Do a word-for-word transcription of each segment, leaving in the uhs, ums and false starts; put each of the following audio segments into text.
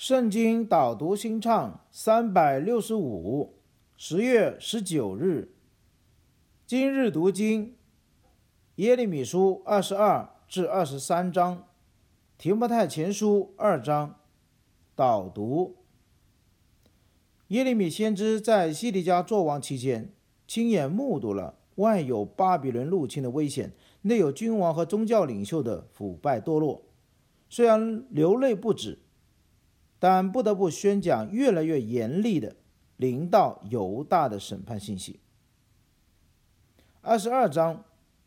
圣经导读新唱三百六十五，十月十九日。今日读经，耶利米书二十二至二十三章，提摩太前书二章。导读：耶利米先知在西底家作王期间，亲眼目睹了外有巴比伦入侵的危险，内有君王和宗教领袖的腐败堕落。虽然流泪不止，但不得不宣讲越来越严厉的临到犹大的审判信息。二十二章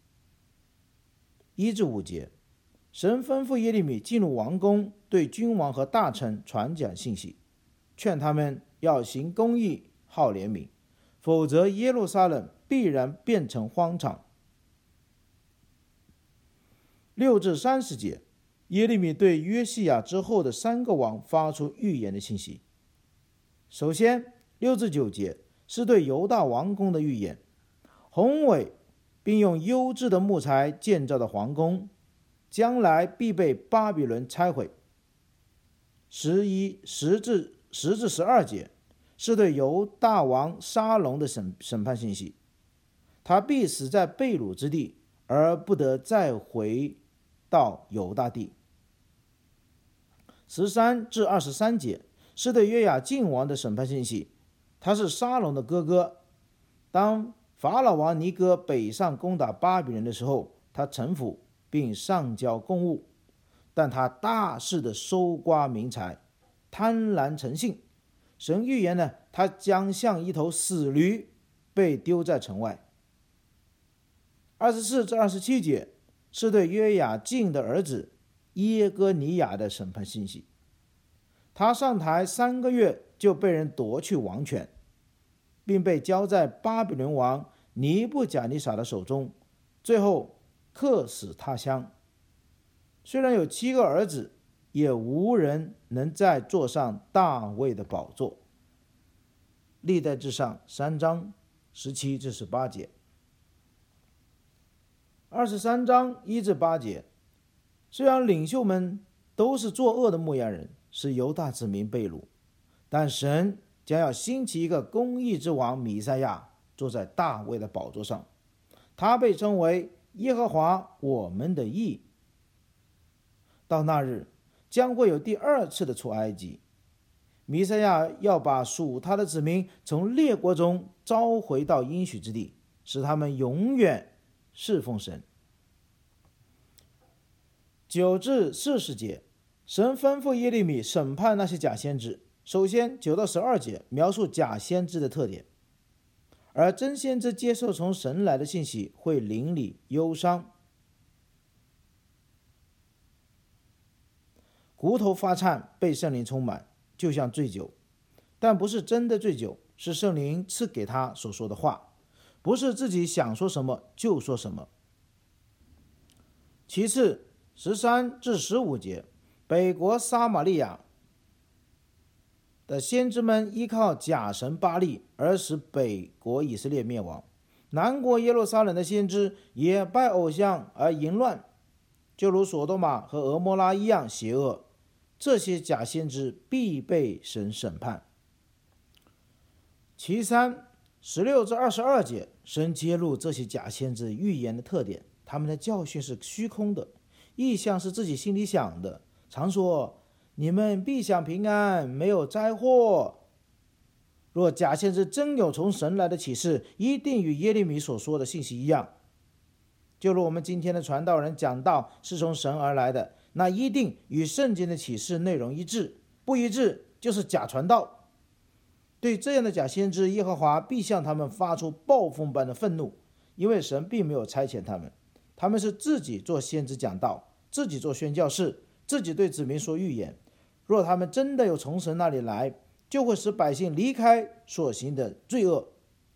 一至五节，神吩咐耶利米进入王宫，对君王和大臣传讲信息，劝他们要行公义，好怜悯，否则耶路撒冷必然变成荒场。六至三十节，耶利米对约西亚之后的三个王发出预言的信息。首先，六至九节是对犹大王宫的预言，宏伟并用优质的木材建造的皇宫，将来必被巴比伦拆毁。十一、十至十至十二节是对犹大王沙龙的审审判信息，他必死在被掳之地，而不得再回到犹大地。十三至二十三节是对约雅敬王的审判信息，他是沙龙的哥哥。当法老王尼哥北上攻打巴比伦的时候，他臣服并上交公务，但他大肆的收刮民财，贪婪成性。神预言呢，他将像一头死驴被丢在城外。二十四至二十七节是对约雅敬的儿子耶哥尼雅的审判信息，他上台三个月就被人夺去王权，并被交在巴比伦王尼布甲尼撒的手中，最后客死他乡。虽然有七个儿子，也无人能再坐上大卫的宝座。历代志上三章十七至十八节。二十三章一至八节，虽然领袖们都是作恶的牧羊人，是犹大子民被掳，但神将要兴起一个公义之王弥赛亚，坐在大卫的宝座上，他被称为耶和华我们的义。到那日，将会有第二次的出埃及，弥赛亚要把属他的子民从列国中召回到应许之地，使他们永远侍奉神。九至四十节，神吩咐耶利米审判那些假先知。首先，九到十二节描述假先知的特点，而真先知接受从神来的信息，会邻里忧伤，骨头发颤，被圣灵充满，就像醉酒，但不是真的醉酒，是圣灵赐给他所说的话，不是自己想说什么就说什么。其次，十三至十五节，北国撒玛利亚的先知们依靠假神巴力，而使北国以色列灭亡。南国耶路撒冷的先知也拜偶像而淫乱，就如所多玛和俄摩拉一样邪恶。这些假先知必被神审判。其三，十六至二十二节，神揭露这些假先知预言的特点，他们的教训是虚空的，意象是自己心里想的，常说你们必享平安，没有灾祸。若假先知真有从神来的启示，一定与耶利米所说的信息一样。就如我们今天的传道人讲道是从神而来的，那一定与圣经的启示内容一致，不一致就是假传道。对这样的假先知，耶和华必向他们发出暴风般的愤怒，因为神并没有差遣他们，他们是自己做先知讲道，自己做宣教士，自己对子民说预言。若他们真的有从神那里来，就会使百姓离开所行的罪恶。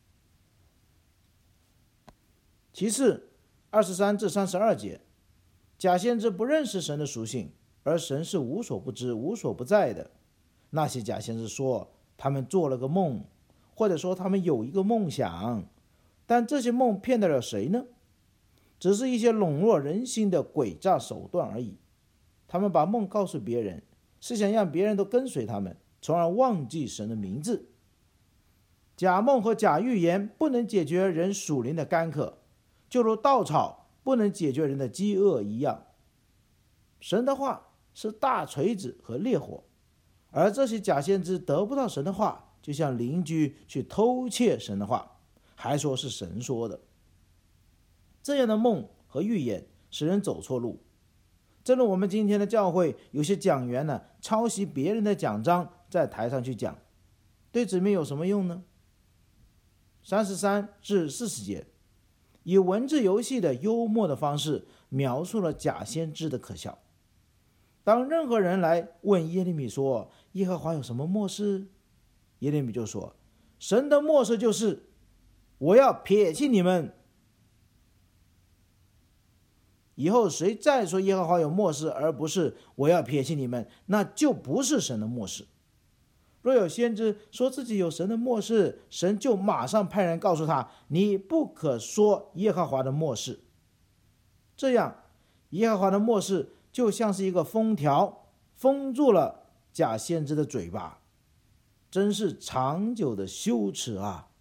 其次，二十三至三十二节，假先知不认识神的属性，而神是无所不知、无所不在的。那些假先知说他们做了个梦，或者说他们有一个梦想，但这些梦骗得了谁呢？只是一些笼络人心的诡诈手段而已。他们把梦告诉别人， 是想让别人都跟随他们，从而忘记神的名字。假梦和假预言不能解决人属灵的干渴，就如稻草不能解决人的饥饿一样。神的话是大锤子和烈火，而这些假先知得不到神的话，就像邻居去偷窃神的话，还说是神说的。这样的梦和预言使人走错路。正如我们今天的教会，有些讲员呢抄袭别人的讲章，在台上去讲，对子民有什么用呢？三十三至四十节，以文字游戏的幽默的方式描述了假先知的可笑。当任何人来问耶利米说耶和华有什么默示，耶利米就说神的默示就是我要撇弃你们。以后谁再说耶和华有默示，而不是我要撇弃你们，那就不是神的默示。若有先知说自己有神的默示，神就马上派人告诉他，你不可说耶和华的默示。这样耶和华的默示就像是一个封条，封住了假先知的嘴巴，真是长久的羞耻啊！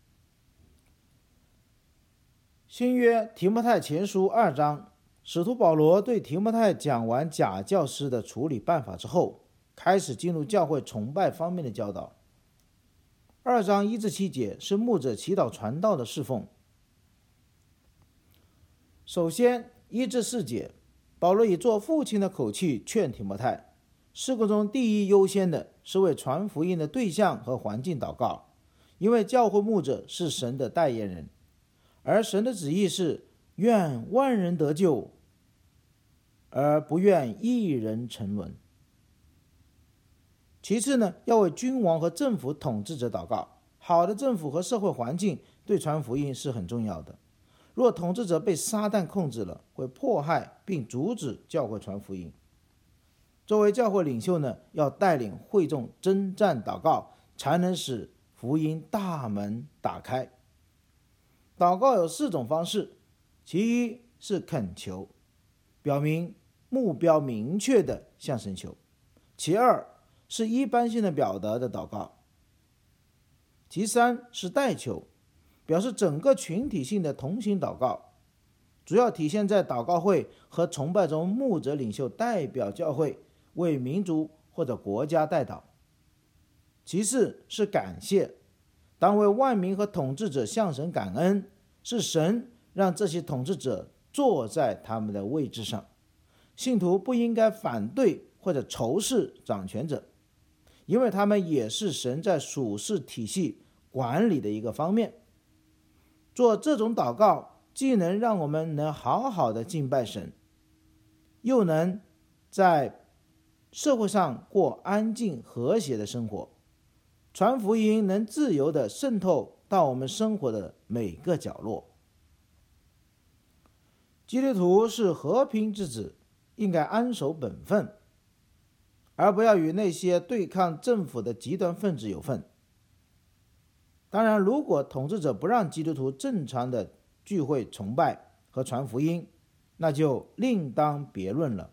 新约提摩太前书二章，使徒保罗对提摩太讲完假教师的处理办法之后，开始进入教会崇拜方面的教导。二章一至七节是牧者祈祷传道的侍奉。首先一至四节，保罗以做父亲的口气劝提摩太，事工中第一优先的是为传福音的对象和环境祷告，因为教会牧者是神的代言人，而神的旨意是愿万人得救，而不愿一人沉沦。其次呢，要为君王和政府统治者祷告。好的政府和社会环境对传福音是很重要的。若统治者被撒旦控制了，会迫害并阻止教会传福音。作为教会领袖呢，要带领会众征战祷告，才能使福音大门打开。祷告有四种方式，其一是恳求，表明目标明确的向神求；其二是一般性的表达的祷告；其三是代求，表示整个群体性的同心祷告，主要体现在祷告会和崇拜中牧者领袖代表教会为民族或者国家代祷；其四是感谢，当为万民和统治者向神感恩，是神让这些统治者坐在他们的位置上，信徒不应该反对或者仇视掌权者，因为他们也是神在属世体系管理的一个方面。做这种祷告，既能让我们能好好的敬拜神，又能在社会上过安静和谐的生活，传福音能自由的渗透到我们生活的每个角落。基督徒是和平之子，应该安守本分，而不要与那些对抗政府的极端分子有份。当然，如果统治者不让基督徒正常的聚会崇拜和传福音，那就另当别论了。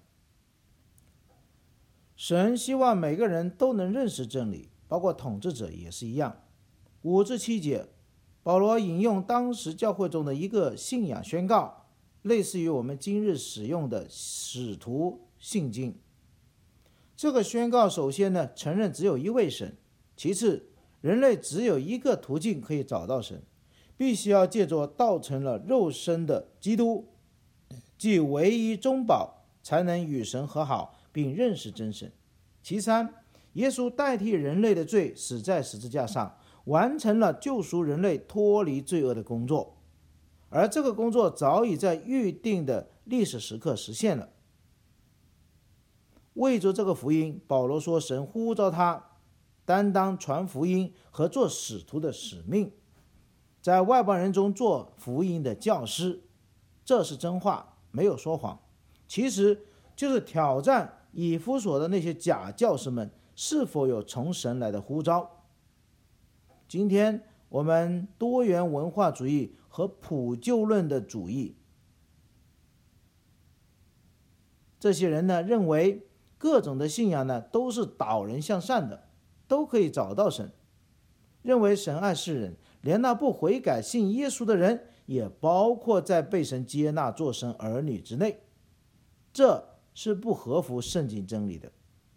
神希望每个人都能认识真理，包括统治者也是一样。五至七节，保罗引用当时教会中的一个信仰宣告，类似于我们今日使用的使徒信经。这个宣告首先呢，承认只有一位神；其次，人类只有一个途径可以找到神，必须要借着道成了肉身的基督，即唯一中保，才能与神和好并认识真神。其三，耶稣代替人类的罪死在十字架上，完成了救赎人类脱离罪恶的工作，而这个工作早已在预定的历史时刻实现了。为着这个福音，保罗说神呼召他担当传福音和做使徒的使命，在外邦人中做福音的教师，这是真话，没有说谎。其实就是挑战以弗所的那些假教师们是否有从神来的呼召。今天我们多元文化主义和普救论的主义，这些人呢认为各种的信仰呢都是导人向善的，都可以找到神。认为神爱世人，连那不悔改信耶稣的人也包括在被神接纳做神儿女之内，这是不合乎圣经真理的。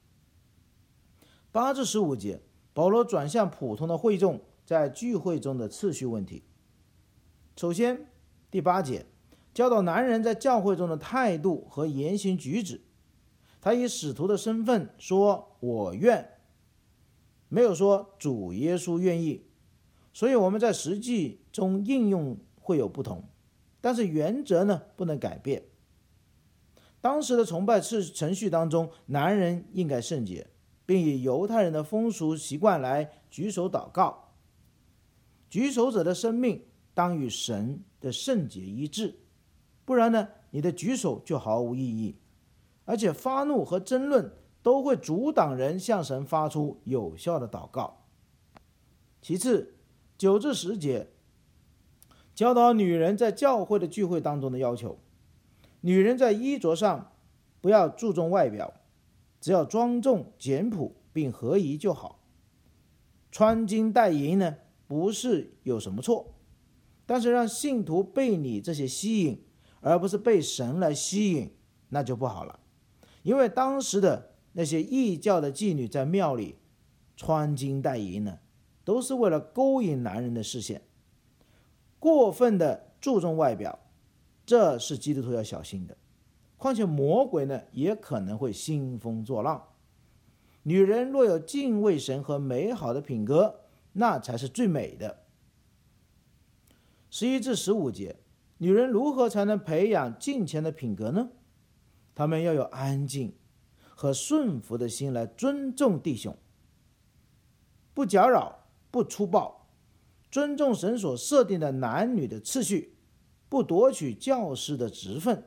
八至十五节，保罗转向普通的会众在聚会中的次序问题。首先，第八节教导男人在教会中的态度和言行举止，他以使徒的身份说我愿，没有说主耶稣愿意，所以我们在实际中应用会有不同，但是原则呢不能改变。当时的崇拜程序当中，男人应该圣洁，并以犹太人的风俗习惯来举手祷告，举手者的生命当与神的圣洁一致，不然呢你的举手就毫无意义，而且发怒和争论都会阻挡人向神发出有效的祷告。其次，九至十节教导女人在教会的聚会当中的要求。女人在衣着上不要注重外表，只要庄重简朴并合宜就好。穿金戴银呢不是有什么错，但是让信徒被你这些吸引，而不是被神来吸引，那就不好了。因为当时的那些异教的妓女在庙里穿金戴银呢，都是为了勾引男人的视线，过分的注重外表，这是基督徒要小心的。况且魔鬼呢也可能会兴风作浪。女人若有敬畏神和美好的品格，那才是最美的。十一至十五节，女人如何才能培养敬虔的品格呢？她们要有安静和顺服的心来尊重弟兄，不搅扰，不粗暴，尊重神所设定的男女的次序，不夺取教师的职分。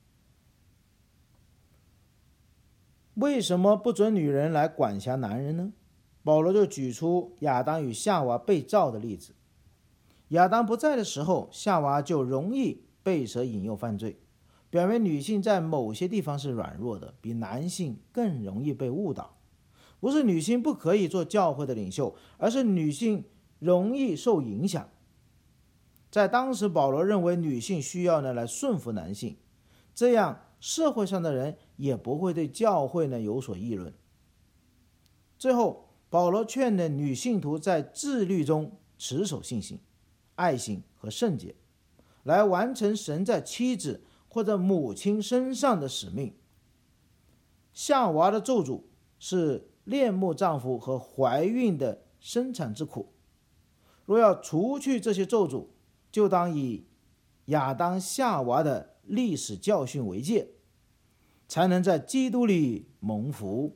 为什么不准女人来管辖男人呢？保罗就举出亚当与夏娃被造的例子。亚当不在的时候，夏娃就容易被蛇引诱犯罪，表明女性在某些地方是软弱的，比男性更容易被误导。不是女性不可以做教会的领袖，而是女性容易受影响。在当时，保罗认为女性需要呢来顺服男性，这样社会上的人也不会对教会呢有所议论。最后，保罗劝的女信徒在自律中持守信心、爱心和圣洁，来完成神在妻子或者母亲身上的使命。夏娃的咒诅是恋慕丈夫和怀孕的生产之苦，若要除去这些咒诅，就当以亚当夏娃的历史教训为戒，才能在基督里蒙福。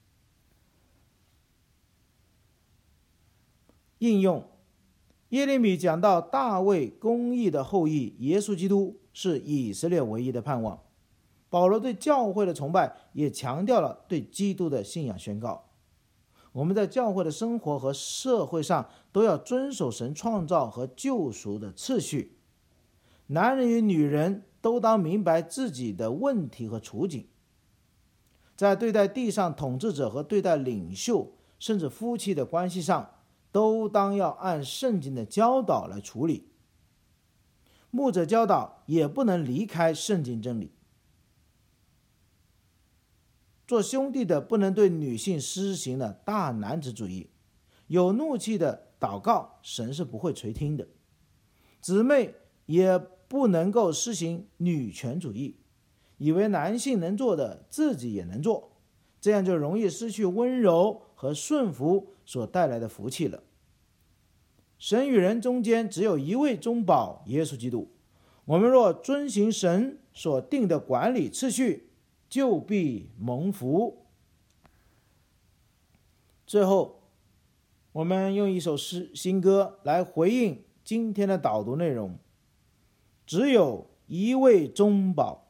应用，耶利米讲到大卫公义的后裔耶稣基督是以色列唯一的盼望。保罗对教会的崇拜也强调了对基督的信仰宣告。我们在教会的生活和社会上都要遵守神创造和救赎的次序。男人与女人都当明白自己的问题和处境，在对待地上统治者和对待领袖甚至夫妻的关系上，都当要按圣经的教导来处理。牧者教导也不能离开圣经真理。做兄弟的不能对女性施行了大男子主义，有怒气的祷告神是不会垂听的。姊妹也不能够施行女权主义，以为男性能做的自己也能做，这样就容易失去温柔和顺服所带来的福气了。神与人中间只有一位中保，耶稣基督。我们若遵行神所定的管理次序，就必蒙福。最后，我们用一首诗新歌来回应今天的导读内容。只有一位中保，